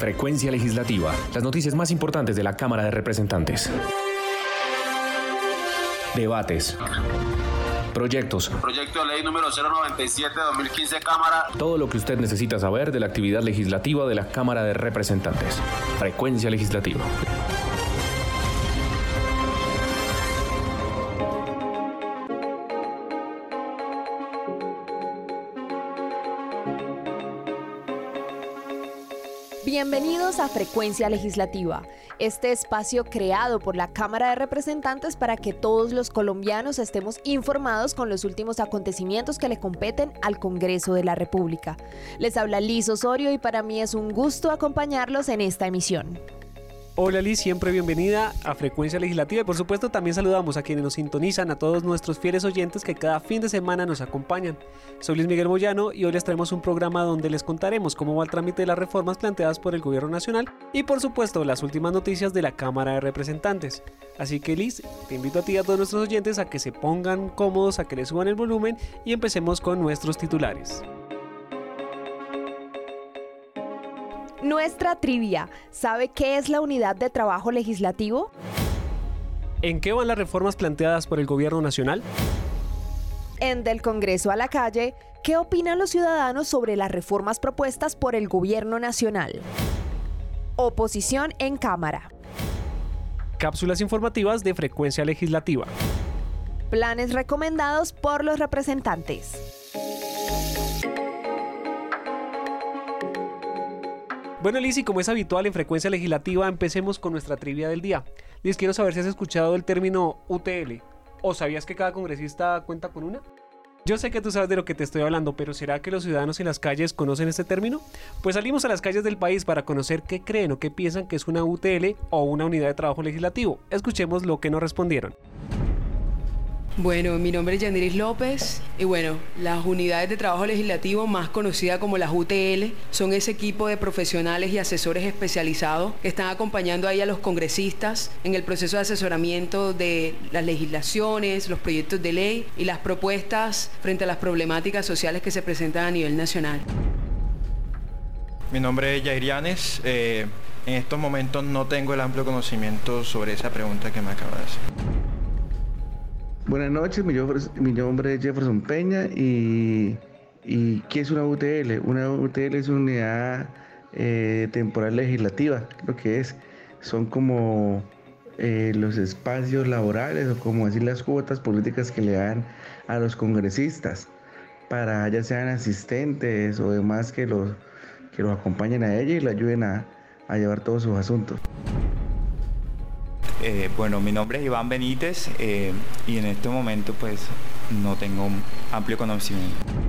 Frecuencia Legislativa. Las noticias más importantes de la Cámara de Representantes. Debates. Proyectos. Proyecto de ley número 097-2015, Cámara. Todo lo que usted necesita saber de la actividad legislativa de la Cámara de Representantes. Frecuencia Legislativa. Bienvenidos a Frecuencia Legislativa, este espacio creado por la Cámara de Representantes para que todos los colombianos estemos informados con los últimos acontecimientos que le competen al Congreso de la República. Les habla Liz Osorio y para mí es un gusto acompañarlos en esta emisión. Hola Liz, siempre bienvenida a Frecuencia Legislativa y por supuesto también saludamos a quienes nos sintonizan, a todos nuestros fieles oyentes que cada fin de semana nos acompañan. Soy Luis Miguel Moyano y hoy les traemos un programa donde les contaremos cómo va el trámite de las reformas planteadas por el Gobierno Nacional y por supuesto las últimas noticias de la Cámara de Representantes. Así que Liz, te invito a ti y a todos nuestros oyentes a que se pongan cómodos, a que le suban el volumen y empecemos con nuestros titulares. Nuestra trivia, ¿sabe qué es la Unidad de Trabajo Legislativo? ¿En qué van las reformas planteadas por el Gobierno Nacional? En Del Congreso a la Calle, ¿qué opinan los ciudadanos sobre las reformas propuestas por el Gobierno Nacional? Oposición en Cámara. Cápsulas informativas de Frecuencia Legislativa. Planes recomendados por los representantes. Bueno Liz, y como es habitual en Frecuencia Legislativa, empecemos con nuestra trivia del día. Liz, quiero saber si has escuchado el término UTL, ¿o sabías que cada congresista cuenta con una? Yo sé que tú sabes de lo que te estoy hablando, pero ¿será que los ciudadanos en las calles conocen este término? Pues salimos a las calles del país para conocer qué creen o qué piensan que es una UTL o una unidad de trabajo legislativo. Escuchemos lo que nos respondieron. Bueno, mi nombre es Yandiris López y bueno, las unidades de trabajo legislativo más conocidas como las UTL son ese equipo de profesionales y asesores especializados que están acompañando ahí a los congresistas en el proceso de asesoramiento de las legislaciones, los proyectos de ley y las propuestas frente a las problemáticas sociales que se presentan a nivel nacional. Mi nombre es Jair Yanes. En estos momentos no tengo el amplio conocimiento sobre esa pregunta que me acaba de hacer. Buenas noches, mi nombre es Jefferson Peña y ¿qué es una UTL? Una UTL es una unidad temporal legislativa, lo que son como los espacios laborales o como decir las cuotas políticas que le dan a los congresistas para ya sean asistentes o demás que los acompañen a ella y le ayuden a llevar todos sus asuntos. Bueno, mi nombre es Iván Benítez y en este momento pues no tengo un amplio conocimiento.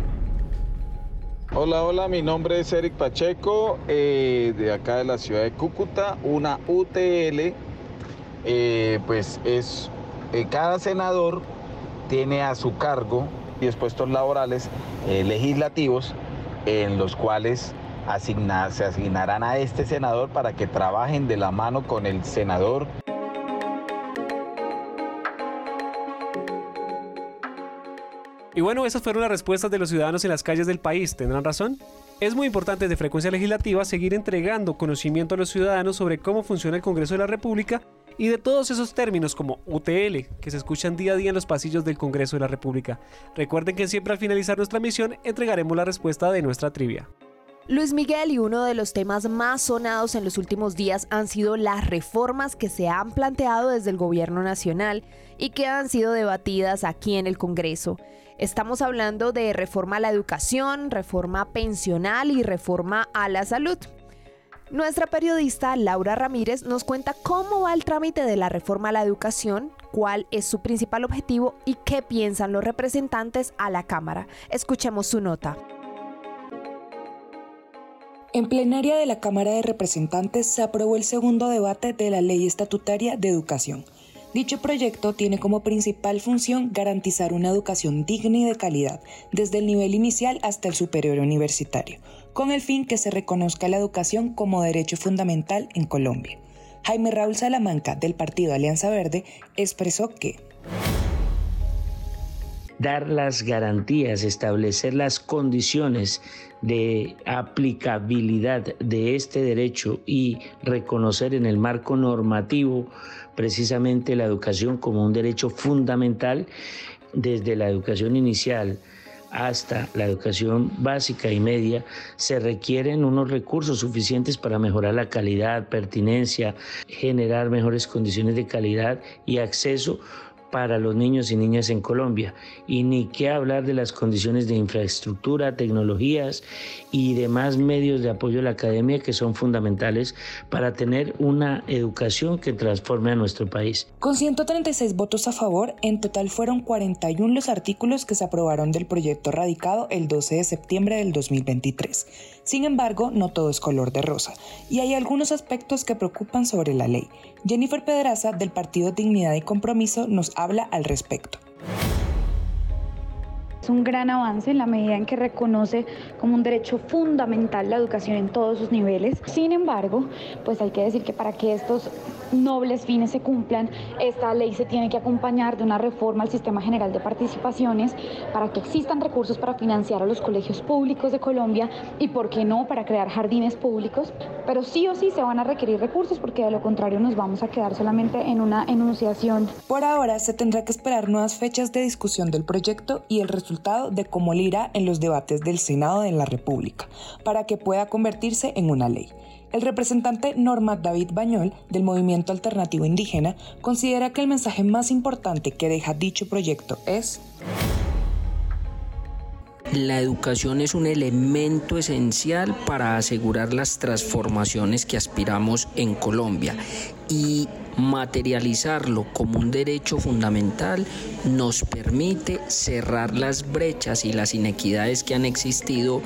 Hola, mi nombre es Eric Pacheco, de acá de la ciudad de Cúcuta. Una UTL, pues es cada senador tiene a su cargo 10 puestos laborales legislativos en los cuales se asignarán a este senador para que trabajen de la mano con el senador. Y bueno, esas fueron las respuestas de los ciudadanos en las calles del país. ¿Tendrán razón? Es muy importante desde Frecuencia Legislativa seguir entregando conocimiento a los ciudadanos sobre cómo funciona el Congreso de la República y de todos esos términos como UTL que se escuchan día a día en los pasillos del Congreso de la República. Recuerden que siempre al finalizar nuestra misión entregaremos la respuesta de nuestra trivia. Luis Miguel, y uno de los temas más sonados en los últimos días han sido las reformas que se han planteado desde el Gobierno Nacional y que han sido debatidas aquí en el Congreso. Estamos hablando de reforma a la educación, reforma pensional y reforma a la salud. Nuestra periodista Laura Ramírez nos cuenta cómo va el trámite de la reforma a la educación, cuál es su principal objetivo y qué piensan los representantes a la Cámara. Escuchemos su nota. En plenaria de la Cámara de Representantes se aprobó el segundo debate de la Ley Estatutaria de Educación. Dicho proyecto tiene como principal función garantizar una educación digna y de calidad, desde el nivel inicial hasta el superior universitario, con el fin que se reconozca la educación como derecho fundamental en Colombia. Jaime Raúl Salamanca, del partido Alianza Verde, expresó que dar las garantías, establecer las condiciones de aplicabilidad de este derecho y reconocer en el marco normativo precisamente la educación como un derecho fundamental desde la educación inicial hasta la educación básica y media, se requieren unos recursos suficientes para mejorar la calidad, pertinencia, generar mejores condiciones de calidad y acceso para los niños y niñas en Colombia. Y ni qué hablar de las condiciones de infraestructura, tecnologías y demás medios de apoyo a la academia que son fundamentales para tener una educación que transforme a nuestro país. Con 136 votos a favor, en total fueron 41 los artículos que se aprobaron del proyecto radicado el 12 de septiembre del 2023. Sin embargo, no todo es color de rosa, y hay algunos aspectos que preocupan sobre la ley. Jennifer Pedraza, del Partido Dignidad y Compromiso, nos habla al respecto. Es un gran avance en la medida en que reconoce como un derecho fundamental la educación en todos sus niveles. Sin embargo, pues hay que decir que para que estos nobles fines se cumplan, esta ley se tiene que acompañar de una reforma al Sistema General de Participaciones para que existan recursos para financiar a los colegios públicos de Colombia y, ¿por qué no?, para crear jardines públicos. Pero sí o sí se van a requerir recursos porque de lo contrario nos vamos a quedar solamente en una enunciación. Por ahora se tendrá que esperar nuevas fechas de discusión del proyecto y el resultado de cómo le irá en los debates del Senado de la República para que pueda convertirse en una ley. El representante Norma David Bañol, del Movimiento Alternativo Indígena, considera que el mensaje más importante que deja dicho proyecto es: la educación es un elemento esencial para asegurar las transformaciones que aspiramos en Colombia, y materializarlo como un derecho fundamental nos permite cerrar las brechas y las inequidades que han existido.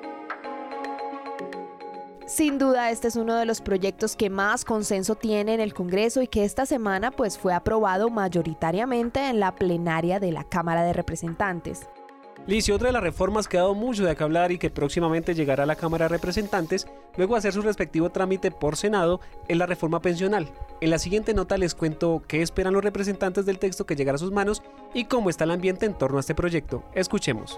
Sin duda, este es uno de los proyectos que más consenso tiene en el Congreso y que esta semana pues fue aprobado mayoritariamente en la plenaria de la Cámara de Representantes. Liz, y otra de las reformas que ha dado mucho de qué hablar y que próximamente llegará a la Cámara de Representantes, luego de hacer su respectivo trámite por Senado, es la reforma pensional. En la siguiente nota les cuento qué esperan los representantes del texto que llegará a sus manos y cómo está el ambiente en torno a este proyecto. Escuchemos.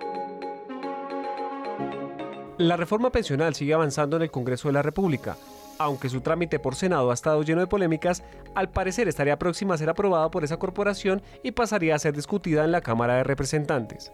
La reforma pensional sigue avanzando en el Congreso de la República. Aunque su trámite por Senado ha estado lleno de polémicas, al parecer estaría próxima a ser aprobada por esa corporación y pasaría a ser discutida en la Cámara de Representantes.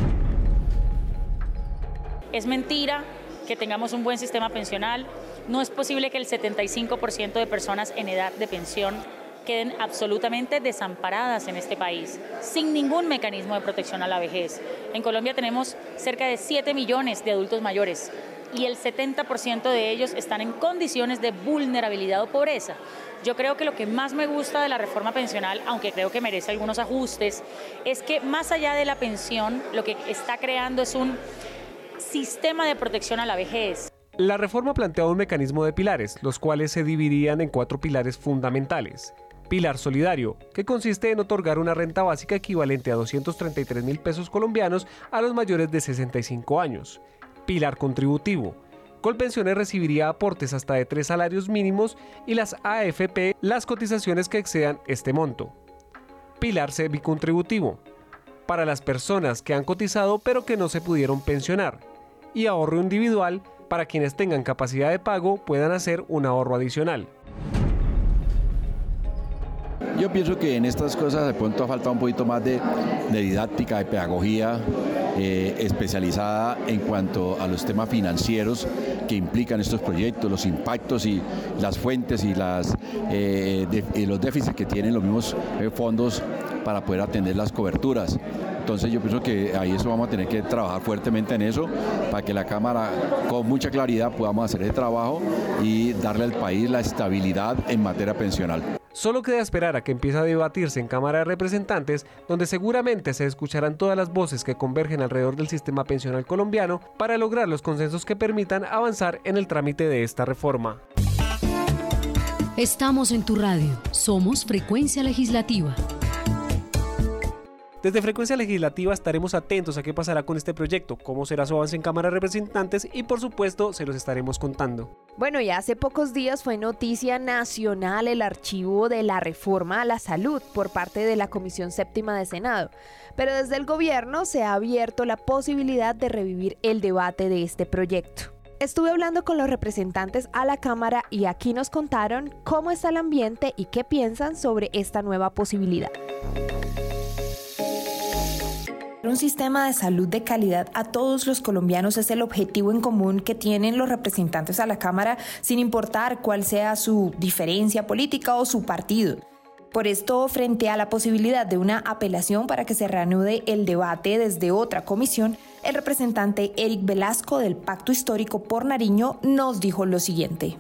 Es mentira que tengamos un buen sistema pensional. No es posible que el 75% de personas en edad de pensión queden absolutamente desamparadas en este país, sin ningún mecanismo de protección a la vejez. En Colombia tenemos cerca de 7 millones de adultos mayores y el 70% de ellos están en condiciones de vulnerabilidad o pobreza. Yo creo que lo que más me gusta de la reforma pensional, aunque creo que merece algunos ajustes, es que más allá de la pensión, lo que está creando es un sistema de protección a la vejez. La reforma plantea un mecanismo de pilares, los cuales se dividirían en 4 pilares fundamentales. Pilar solidario, que consiste en otorgar una renta básica equivalente a 233.000 pesos colombianos a los mayores de 65 años. Pilar contributivo. Colpensiones recibiría aportes hasta de 3 salarios mínimos y las AFP las cotizaciones que excedan este monto. Pilar semicontributivo. Para las personas que han cotizado pero que no se pudieron pensionar. Y ahorro individual para quienes tengan capacidad de pago puedan hacer un ahorro adicional. Yo pienso que en estas cosas de pronto ha faltado un poquito más de didáctica, de pedagogía especializada en cuanto a los temas financieros que implican estos proyectos, los impactos y las fuentes y los déficits que tienen los mismos fondos para poder atender las coberturas. Entonces yo pienso que ahí eso vamos a tener que trabajar fuertemente en eso para que la Cámara con mucha claridad podamos hacer el trabajo y darle al país la estabilidad en materia pensional. Solo queda esperar a que empiece a debatirse en Cámara de Representantes, donde seguramente se escucharán todas las voces que convergen alrededor del sistema pensional colombiano para lograr los consensos que permitan avanzar en el trámite de esta reforma. Estamos en tu radio. Somos Frecuencia Legislativa. Desde Frecuencia Legislativa estaremos atentos a qué pasará con este proyecto, cómo será su avance en Cámara de Representantes y por supuesto se los estaremos contando. Bueno, y hace pocos días fue noticia nacional el archivo de la reforma a la salud por parte de la Comisión Séptima de Senado. Pero desde el gobierno se ha abierto la posibilidad de revivir el debate de este proyecto. Estuve hablando con los representantes a la Cámara y aquí nos contaron cómo está el ambiente y qué piensan sobre esta nueva posibilidad. Un sistema de salud de calidad a todos los colombianos es el objetivo en común que tienen los representantes a la Cámara, sin importar cuál sea su diferencia política o su partido. Por esto, frente a la posibilidad de una apelación para que se reanude el debate desde otra comisión, el representante Eric Velasco del Pacto Histórico por Nariño nos dijo lo siguiente.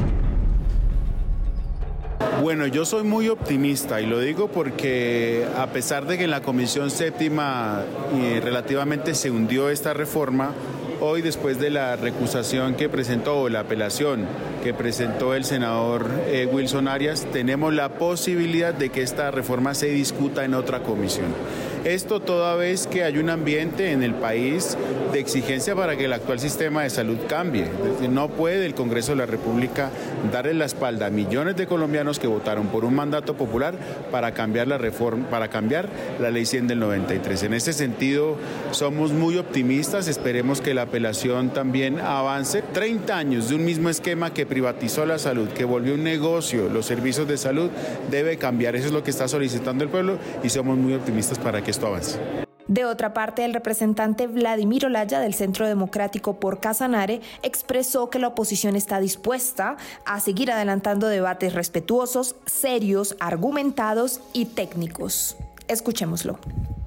Bueno, yo soy muy optimista y lo digo porque a pesar de que en la Comisión Séptima relativamente se hundió esta reforma, hoy después de la recusación que presentó o la apelación que presentó el senador Wilson Arias, tenemos la posibilidad de que esta reforma se discuta en otra comisión. Esto toda vez que hay un ambiente en el país de exigencia para que el actual sistema de salud cambie. No puede el Congreso de la República darle la espalda a millones de colombianos que votaron por un mandato popular para cambiar la reforma, para cambiar la Ley 100 del 93. En ese sentido, somos muy optimistas, esperemos que la apelación también avance. 30 años de un mismo esquema que privatizó la salud, que volvió un negocio, los servicios de salud, debe cambiar. Eso es lo que está solicitando el pueblo y somos muy optimistas para que esto avance. De otra parte, el representante Vladimir Olaya del Centro Democrático por Casanare expresó que la oposición está dispuesta a seguir adelantando debates respetuosos, serios, argumentados y técnicos. Escuchémoslo.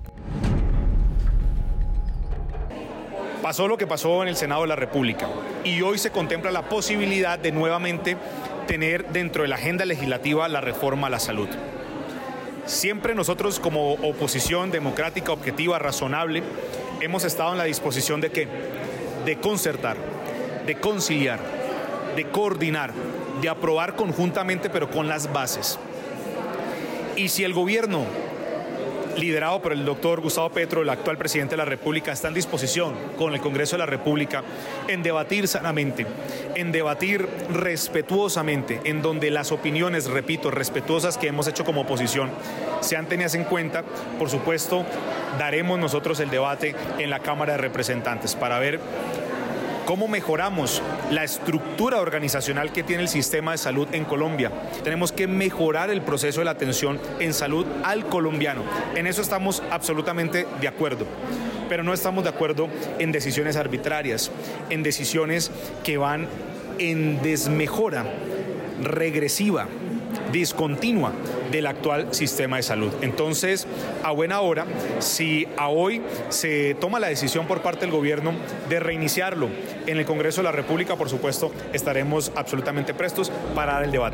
Pasó lo que pasó en el Senado de la República y hoy se contempla la posibilidad de nuevamente tener dentro de la agenda legislativa la reforma a la salud. Siempre nosotros como oposición democrática, objetiva, razonable, hemos estado en la disposición de ¿qué? De concertar, de conciliar, de coordinar, de aprobar conjuntamente pero con las bases. Y si el gobierno, liderado por el doctor Gustavo Petro, el actual presidente de la República, está en disposición con el Congreso de la República en debatir sanamente, en debatir respetuosamente, en donde las opiniones, repito, respetuosas que hemos hecho como oposición sean tenidas en cuenta, por supuesto, daremos nosotros el debate en la Cámara de Representantes para ver cómo mejoramos la estructura organizacional que tiene el sistema de salud en Colombia. Tenemos que mejorar el proceso de la atención en salud al colombiano. En eso estamos absolutamente de acuerdo, pero no estamos de acuerdo en decisiones arbitrarias, en decisiones que van en desmejora regresiva, discontinua del actual sistema de salud. Entonces, a buena hora, si a hoy se toma la decisión por parte del gobierno de reiniciarlo en el Congreso de la República, por supuesto, estaremos absolutamente prestos para dar el debate.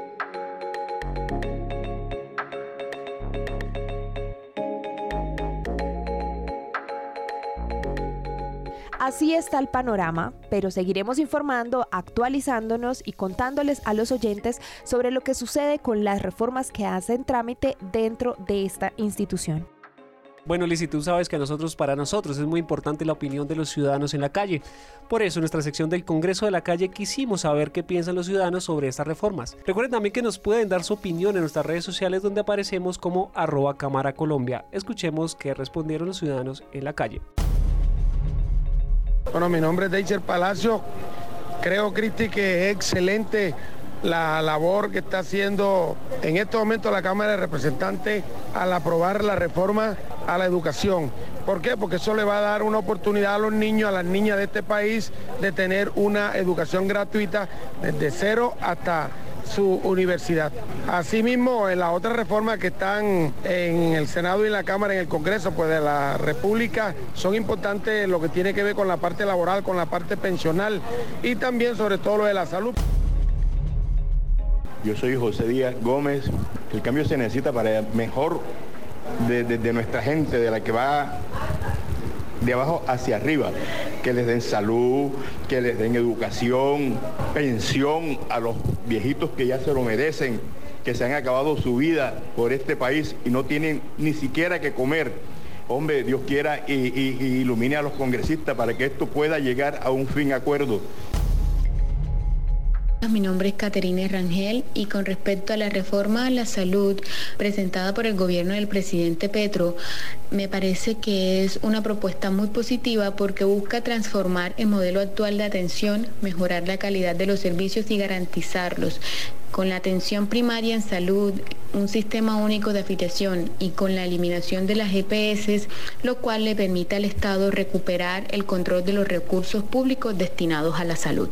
Así está el panorama, pero seguiremos informando, actualizándonos y contándoles a los oyentes sobre lo que sucede con las reformas que hacen trámite dentro de esta institución. Bueno, Liz, y tú sabes que para nosotros es muy importante la opinión de los ciudadanos en la calle. Por eso en nuestra sección del Congreso de la Calle quisimos saber qué piensan los ciudadanos sobre estas reformas. Recuerden también que nos pueden dar su opinión en nuestras redes sociales donde aparecemos como @CámaraColombia. Escuchemos qué respondieron los ciudadanos en la calle. Bueno, mi nombre es Deicher Palacio. Creo, Cristi, que es excelente la labor que está haciendo en este momento la Cámara de Representantes al aprobar la reforma a la educación. ¿Por qué? Porque eso le va a dar una oportunidad a los niños, a las niñas de este país de tener una educación gratuita desde cero hasta su universidad. Asimismo, en las otras reformas que están en el Senado y en la Cámara, en el Congreso, pues de la República, son importantes lo que tiene que ver con la parte laboral, con la parte pensional y también sobre todo lo de la salud. Yo soy José Díaz Gómez. El cambio se necesita para mejor de nuestra gente, de la que va de abajo hacia arriba, que les den salud, que les den educación, pensión a los viejitos que ya se lo merecen, que se han acabado su vida por este país y no tienen ni siquiera que comer. Hombre, Dios quiera y ilumine a los congresistas para que esto pueda llegar a un fin acuerdo. Mi nombre es Caterina Rangel y con respecto a la reforma a la salud presentada por el gobierno del presidente Petro, me parece que es una propuesta muy positiva porque busca transformar el modelo actual de atención, mejorar la calidad de los servicios y garantizarlos. Con la atención primaria en salud, un sistema único de afiliación y con la eliminación de las EPS, lo cual le permite al Estado recuperar el control de los recursos públicos destinados a la salud.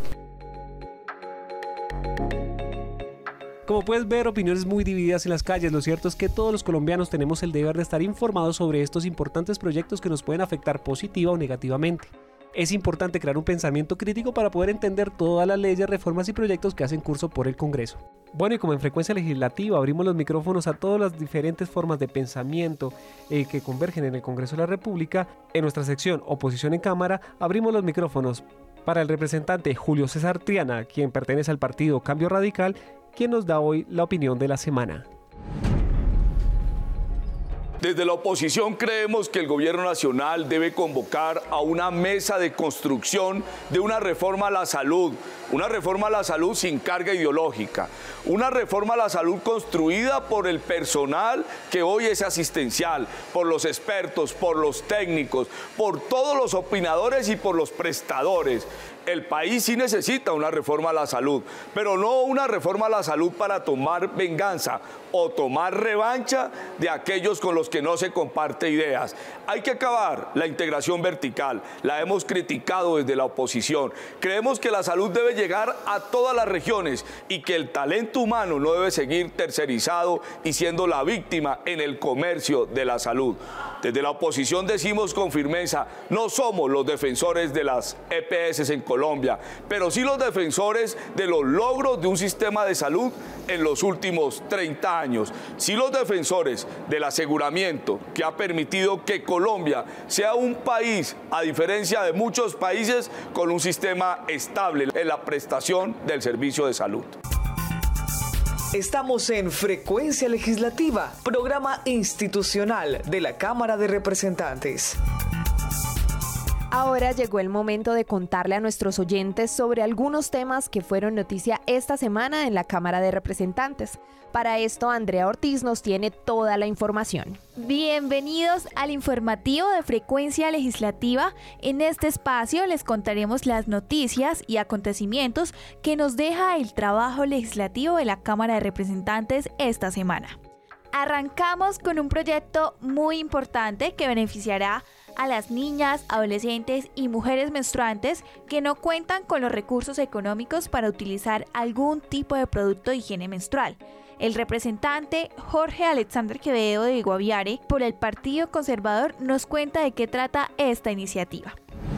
Como puedes ver, opiniones muy divididas en las calles. Lo cierto es que todos los colombianos tenemos el deber de estar informados sobre estos importantes proyectos que nos pueden afectar positiva o negativamente. Es importante crear un pensamiento crítico para poder entender todas las leyes, reformas y proyectos que hacen curso por el Congreso. Bueno, y como en Frecuencia Legislativa abrimos los micrófonos a todas las diferentes formas de pensamiento que convergen en el Congreso de la República, en nuestra sección Oposición en Cámara abrimos los micrófonos para el representante Julio César Triana, quien pertenece al partido Cambio Radical, quien nos da hoy la opinión de la semana. Desde la oposición creemos que el gobierno nacional debe convocar a una mesa de construcción de una reforma a la salud sin carga ideológica, una reforma a la salud construida por el personal que hoy es asistencial, por los expertos, por los técnicos, por todos los opinadores y por los prestadores. El país sí necesita una reforma a la salud, pero no una reforma a la salud para tomar venganza o tomar revancha de aquellos con los que no se comparte ideas. Hay que acabar la integración vertical, la hemos criticado desde la oposición. Creemos que la salud debe llegar a todas las regiones y que el talento humano no debe seguir tercerizado y siendo la víctima en el comercio de la salud. Desde la oposición decimos con firmeza, no somos los defensores de las EPS en Colombia, pero sí los defensores de los logros de un sistema de salud en los últimos 30 años. Sí los defensores del aseguramiento que ha permitido que Colombia sea un país, a diferencia de muchos países, con un sistema estable en la prestación del servicio de salud. Estamos en Frecuencia Legislativa, programa institucional de la Cámara de Representantes. Ahora llegó el momento de contarle a nuestros oyentes sobre algunos temas que fueron noticia esta semana en la Cámara de Representantes. Para esto, Andrea Ortiz nos tiene toda la información. Bienvenidos al informativo de Frecuencia Legislativa. En este espacio les contaremos las noticias y acontecimientos que nos deja el trabajo legislativo de la Cámara de Representantes esta semana. Arrancamos con un proyecto muy importante que beneficiará a las niñas, adolescentes y mujeres menstruantes que no cuentan con los recursos económicos para utilizar algún tipo de producto de higiene menstrual. El representante Jorge Alexander Quevedo de Guaviare por el Partido Conservador nos cuenta de qué trata esta iniciativa.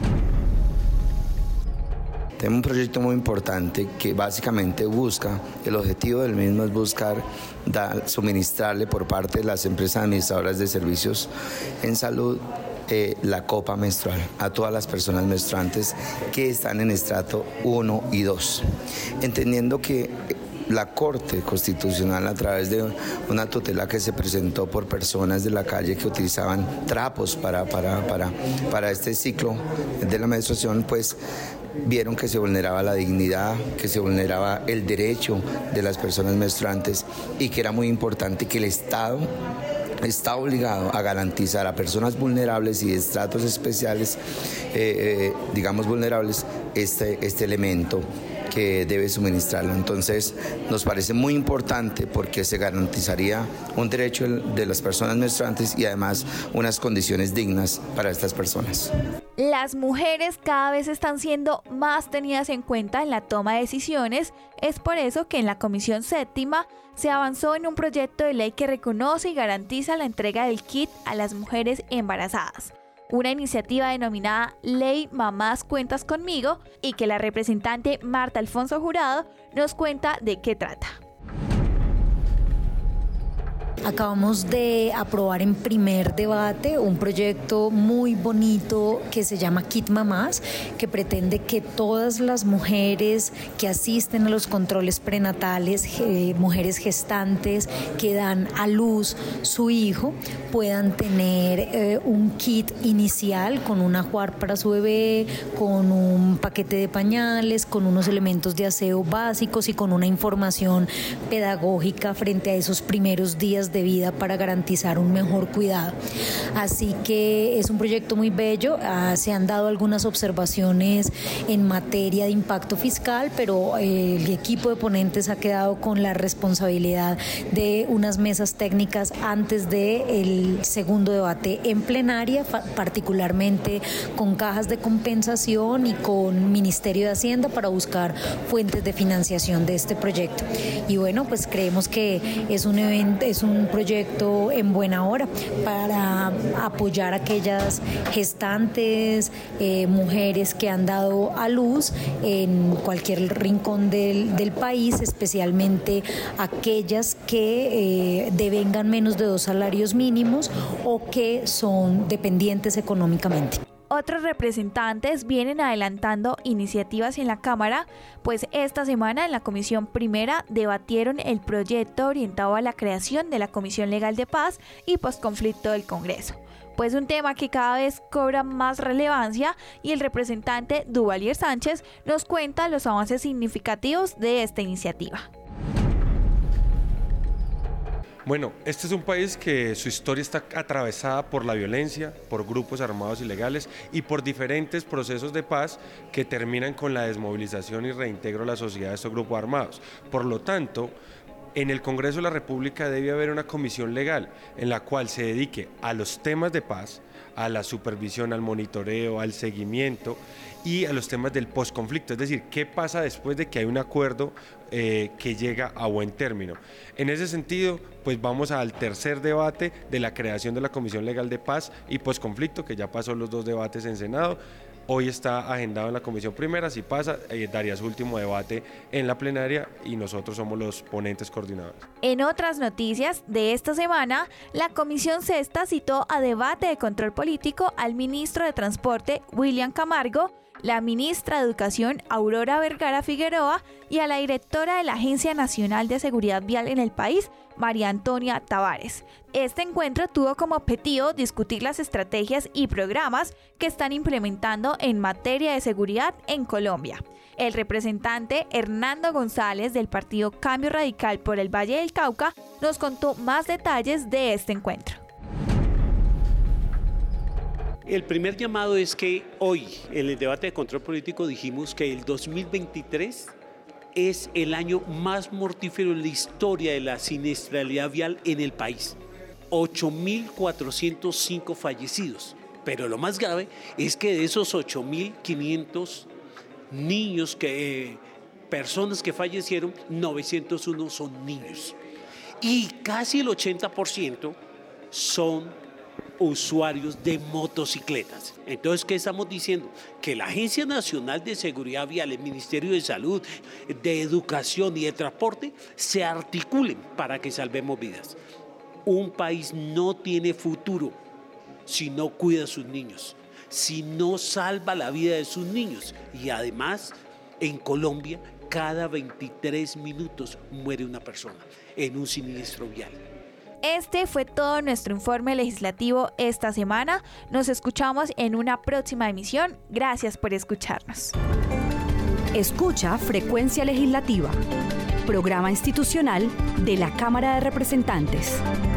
Tenemos un proyecto muy importante que básicamente busca, el objetivo del mismo es buscar suministrarle por parte de las empresas administradoras de servicios en salud la copa menstrual a todas las personas menstruantes que están en estrato 1 y 2, entendiendo que la Corte Constitucional, a través de una tutela que se presentó por personas de la calle que utilizaban trapos para este ciclo de la menstruación, pues vieron que se vulneraba la dignidad, que se vulneraba el derecho de las personas menstruantes y que era muy importante que el Estado está obligado a garantizar a personas vulnerables y de estratos especiales, digamos vulnerables, este elemento que debe suministrarlo. Entonces nos parece muy importante porque se garantizaría un derecho de las personas menstruantes y además unas condiciones dignas para estas personas. Las mujeres cada vez están siendo más tenidas en cuenta en la toma de decisiones. Es por eso que en la Comisión Séptima se avanzó en un proyecto de ley que reconoce y garantiza la entrega del kit a las mujeres embarazadas. Una iniciativa denominada Ley Mamás Cuentas Conmigo y que la representante Marta Alfonso Jurado nos cuenta de qué trata. Acabamos de aprobar en primer debate un proyecto muy bonito que se llama Kit Mamás, que pretende que todas las mujeres que asisten a los controles prenatales, mujeres gestantes que dan a luz su hijo, puedan tener un kit inicial con un ajuar para su bebé, con un paquete de pañales, con unos elementos de aseo básicos y con una información pedagógica frente a esos primeros días de vida para garantizar un mejor cuidado. Así que es un proyecto muy bello. Se han dado algunas observaciones en materia de impacto fiscal, pero el equipo de ponentes ha quedado con la responsabilidad de unas mesas técnicas antes del segundo debate en plenaria, particularmente con cajas de compensación y con Ministerio de Hacienda para buscar fuentes de financiación de este proyecto. Y bueno, pues creemos que es un proyecto en buena hora para apoyar a aquellas gestantes, mujeres que han dado a luz en cualquier rincón del país, especialmente aquellas que devengan menos de 2 salarios mínimos o que son dependientes económicamente. Otros representantes vienen adelantando iniciativas en la Cámara, pues esta semana en la Comisión Primera debatieron el proyecto orientado a la creación de la Comisión Legal de Paz y Postconflicto del Congreso. Pues un tema que cada vez cobra más relevancia, y el representante Duvalier Sánchez nos cuenta los avances significativos de esta iniciativa. Bueno, este es un país que su historia está atravesada por la violencia, por grupos armados ilegales y por diferentes procesos de paz que terminan con la desmovilización y reintegro a la sociedad de estos grupos armados. Por lo tanto, en el Congreso de la República debe haber una comisión legal en la cual se dedique a los temas de paz, a la supervisión, al monitoreo, al seguimiento y a los temas del posconflicto, es decir, qué pasa después de que hay un acuerdo que llega a buen término. En ese sentido, pues vamos al tercer debate de la creación de la Comisión Legal de Paz y Posconflicto, que ya pasó los 2 debates en Senado. Hoy está agendado en la Comisión Primera, si pasa, daría su último debate en la plenaria y nosotros somos los ponentes coordinadores. En otras noticias de esta semana, la Comisión Sexta citó a debate de control político al ministro de Transporte, William Camargo, la ministra de Educación, Aurora Vergara Figueroa, y a la directora de la Agencia Nacional de Seguridad Vial en el país, María Antonia Tavares. Este encuentro tuvo como objetivo discutir las estrategias y programas que están implementando en materia de seguridad en Colombia. El representante Hernando González del partido Cambio Radical por el Valle del Cauca nos contó más detalles de este encuentro. El primer llamado es que hoy, en el debate de control político, dijimos que el 2023 es el año más mortífero en la historia de la siniestralidad vial en el país. 8.405 fallecidos. Pero lo más grave es que de esos 8.500 niños, personas que fallecieron, 901 son niños. Y casi el 80% son usuarios de motocicletas. Entonces, ¿qué estamos diciendo? Que la Agencia Nacional de Seguridad Vial, el Ministerio de Salud, de Educación y de Transporte se articulen para que salvemos vidas. Un país no tiene futuro si no cuida a sus niños, si no salva la vida de sus niños. Y además, en Colombia, cada 23 minutos muere una persona en un siniestro vial. Este fue todo nuestro informe legislativo esta semana. Nos escuchamos en una próxima emisión. Gracias por escucharnos. Escucha Frecuencia Legislativa, programa institucional de la Cámara de Representantes.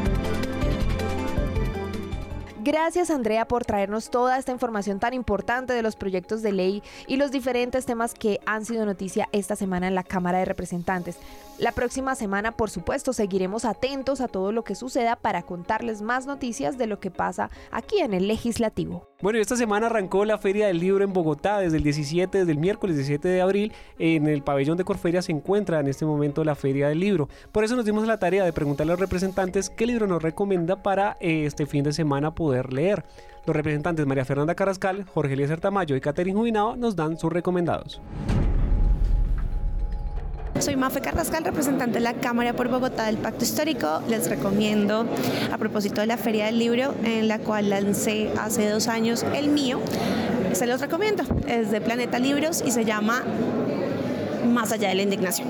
Gracias, Andrea, por traernos toda esta información tan importante de los proyectos de ley y los diferentes temas que han sido noticia esta semana en la Cámara de Representantes. La próxima semana, por supuesto, seguiremos atentos a todo lo que suceda para contarles más noticias de lo que pasa aquí en el Legislativo. Bueno, esta semana arrancó la Feria del Libro en Bogotá desde el miércoles 17 de abril. En el pabellón de Corferia se encuentra en este momento la Feria del Libro. Por eso nos dimos la tarea de preguntarle a los representantes qué libro nos recomienda para este fin de semana poder leer. Los representantes María Fernanda Carrascal, Jorge Eliezer Tamayo y Catherine Jubinao nos dan sus recomendados. Soy Mafe Carrascal, representante de la Cámara por Bogotá del Pacto Histórico. Les recomiendo, a propósito de la Feria del Libro, en la cual lancé hace 2 años el mío, se los recomiendo. Es de Planeta Libros y se llama Más allá de la indignación.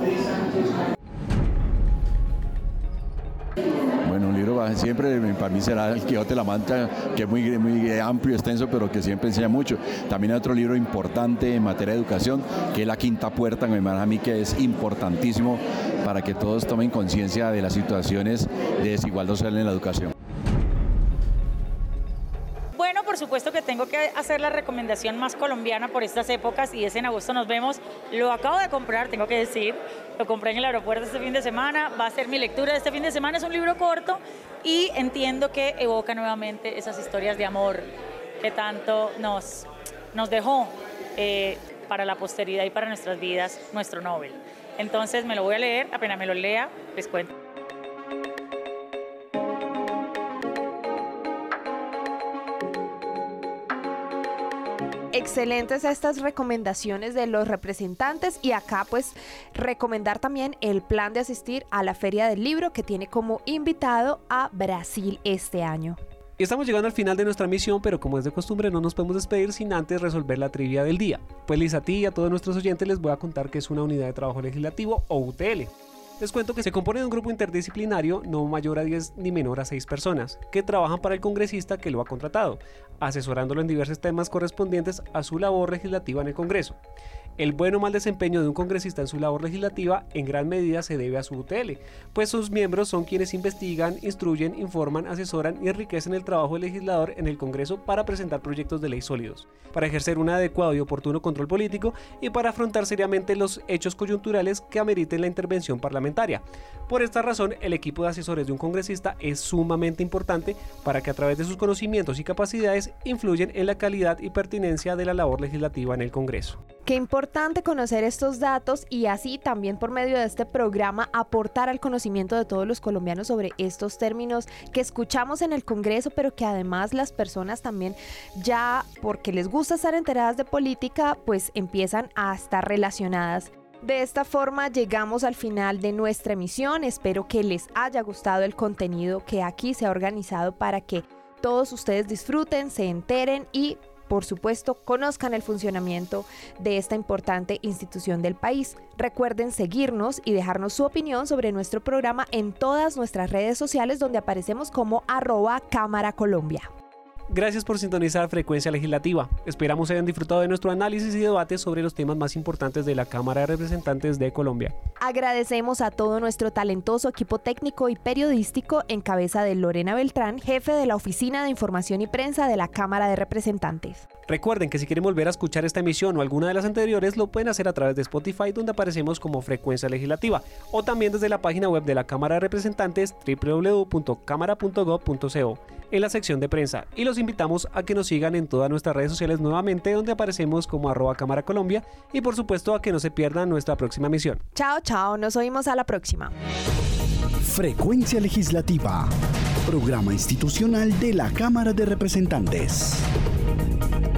Bueno, un libro siempre para mí será El Quijote de la Mancha, que es muy amplio, extenso, pero que siempre enseña mucho. También hay otro libro importante en materia de educación, que es La Quinta Puerta, que me parece a mí que es importantísimo para que todos tomen conciencia de las situaciones de desigualdad social en la educación. Bueno, por supuesto que tengo que hacer la recomendación más colombiana por estas épocas y es En agosto nos vemos. Lo acabo de comprar, tengo que decir, lo compré en el aeropuerto este fin de semana, va a ser mi lectura de este fin de semana, es un libro corto y entiendo que evoca nuevamente esas historias de amor que tanto nos dejó para la posteridad y para nuestras vidas nuestro Nobel. Entonces me lo voy a leer, apenas me lo lea, les cuento. Excelentes estas recomendaciones de los representantes y acá pues recomendar también el plan de asistir a la Feria del Libro que tiene como invitado a Brasil este año. Y estamos llegando al final de nuestra misión, pero como es de costumbre no nos podemos despedir sin antes resolver la trivia del día. Pues Liz, a ti y a todos nuestros oyentes les voy a contar que es una unidad de trabajo legislativo o UTL. Les cuento que se compone de un grupo interdisciplinario no mayor a 10 ni menor a 6 personas que trabajan para el congresista que lo ha contratado, asesorándolo en diversos temas correspondientes a su labor legislativa en el Congreso. El buen o mal desempeño de un congresista en su labor legislativa en gran medida se debe a su UTL, pues sus miembros son quienes investigan, instruyen, informan, asesoran y enriquecen el trabajo del legislador en el Congreso para presentar proyectos de ley sólidos, para ejercer un adecuado y oportuno control político y para afrontar seriamente los hechos coyunturales que ameriten la intervención parlamentaria. Por esta razón, el equipo de asesores de un congresista es sumamente importante para que a través de sus conocimientos y capacidades influyen en la calidad y pertinencia de la labor legislativa en el Congreso. Qué importante conocer estos datos y así también por medio de este programa aportar al conocimiento de todos los colombianos sobre estos términos que escuchamos en el Congreso, pero que además las personas también ya porque les gusta estar enteradas de política, pues empiezan a estar relacionadas. De esta forma llegamos al final de nuestra emisión. Espero que les haya gustado el contenido que aquí se ha organizado para que todos ustedes disfruten, se enteren y por supuesto, conozcan el funcionamiento de esta importante institución del país. Recuerden seguirnos y dejarnos su opinión sobre nuestro programa en todas nuestras redes sociales donde aparecemos como @Cámara Colombia. Gracias por sintonizar Frecuencia Legislativa. Esperamos hayan disfrutado de nuestro análisis y debate sobre los temas más importantes de la Cámara de Representantes de Colombia. Agradecemos a todo nuestro talentoso equipo técnico y periodístico en cabeza de Lorena Beltrán, jefe de la Oficina de Información y Prensa de la Cámara de Representantes. Recuerden que si quieren volver a escuchar esta emisión o alguna de las anteriores, lo pueden hacer a través de Spotify, donde aparecemos como Frecuencia Legislativa, o también desde la página web de la Cámara de Representantes, www.cámara.gov.co, en la sección de prensa. Y los invitamos a que nos sigan en todas nuestras redes sociales nuevamente, donde aparecemos como @Cámara Colombia, y por supuesto a que no se pierdan nuestra próxima emisión. Chao, chao, nos oímos a la próxima. Frecuencia Legislativa, programa institucional de la Cámara de Representantes.